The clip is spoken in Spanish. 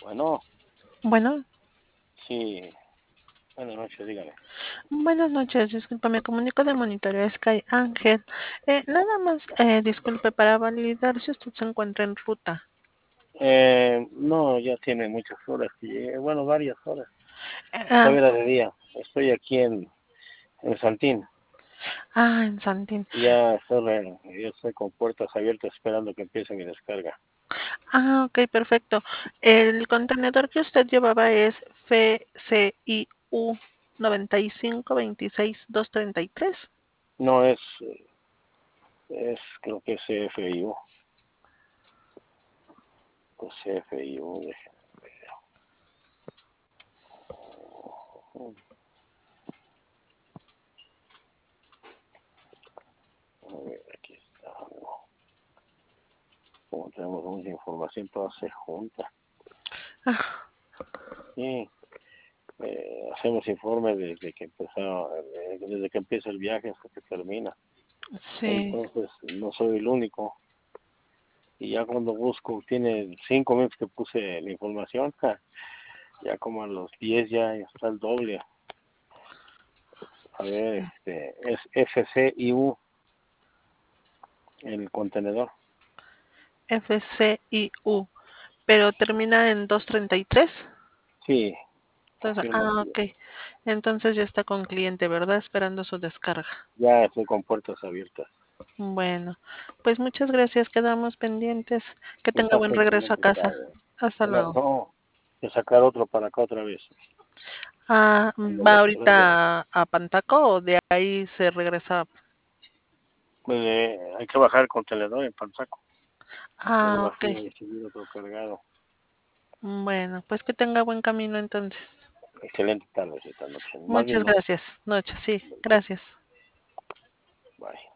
Bueno, Bueno, sí, buenas noches, dígame. buenas noches, disculpa, me comunico de monitoreo Sky Ángel. Nada más, disculpe, para validar si usted se encuentra en ruta. No, ya tiene muchas horas que llegué, bueno, varias horas. Ah, Todavía era de día. Estoy aquí en Santín. en Santín. Ya estoy con puertas abiertas esperando que empiece mi descarga. Ok, perfecto. El contenedor que usted llevaba es FCIU 9526233. No es creo que es CFIU. Pues CFIU, déjame ver. A ver, aquí está. Como tenemos mucha información, toda se junta. Ah, Sí, hacemos informes desde que empieza el viaje hasta que termina. sí. Entonces, no soy el único. Y ya cuando busco, tiene 5 minutos que puse la información, ya como a los 10 ya está el doble. A ver, es FCIU, el contenedor. FCIU, pero termina en 233. Sí, Entonces, afirmativo. ok. Entonces ya está con cliente, ¿verdad? Esperando su descarga. Ya estoy con puertas abiertas. Bueno, pues muchas gracias, quedamos pendientes. Que tenga Está buen regreso a perfectamente casa. claro. Hasta luego. No, de sacar otro para acá otra vez. ¿Va Ándale, gracias. ahorita a Pantaco o de ahí se regresa? Pues hay que bajar el contenedor en Panzaco. Ahí Ok. bajar y subir otro cargado. Bueno, pues que tenga buen camino entonces. Excelente tarde, esta noche. Más Muchas bien noche. gracias. Noche, sí, gracias. Bye.